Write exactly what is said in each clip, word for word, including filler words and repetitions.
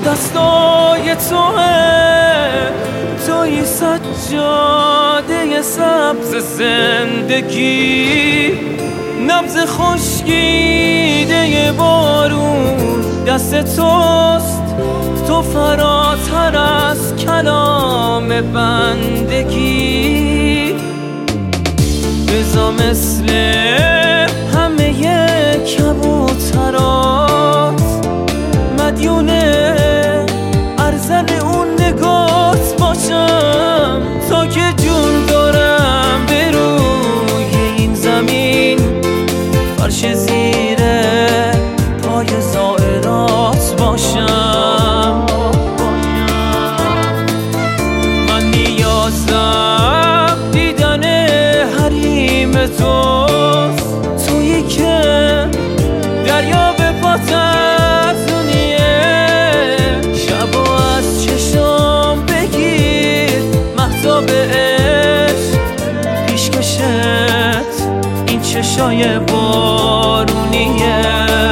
دستای توه، توی سجاده سبز زندگی، نبض خشکیده بارون دست توست، تو فراتر از کلام بندگی. بزا مثل همه کبوترات مدیون ارزن اون نگات باشم، تا که جون دارم به روی این زمین، فرش زیر پای زائرات باشم. من نیازم دیدن حریم توست، تویی که دریا به پاترزونیه، شبا از چشام بگیر مهتاب عشق، پیشکشت این چشای بارونیه.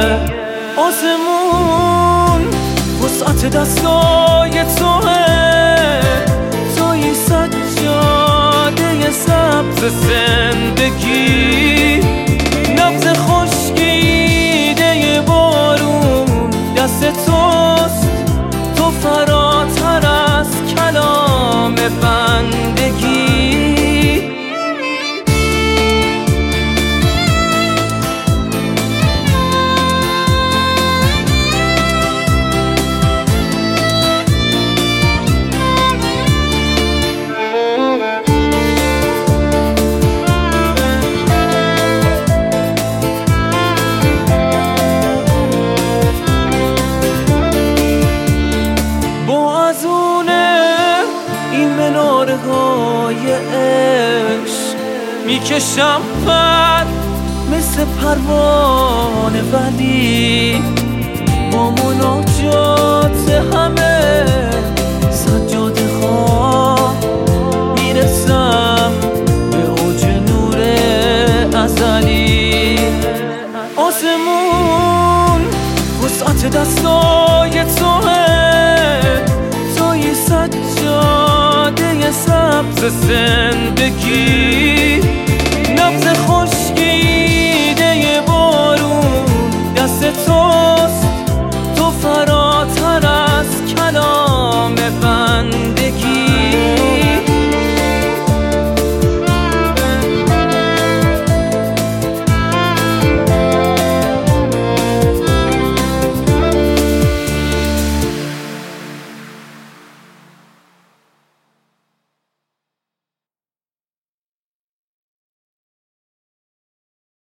آسمون وسعت دستای توه، توی سجاده سبز زندگی، نبض خشکیده بارون دست توست، تو فراتر از کلام بندگی. مناره‌های عشق میکشم پر مثل پروانه، ولی با مناجات همه سجاده خواه میرسم به اوج نور ازلی. آسمون وسعت دستای توه، توی سجاده سبز زندگی،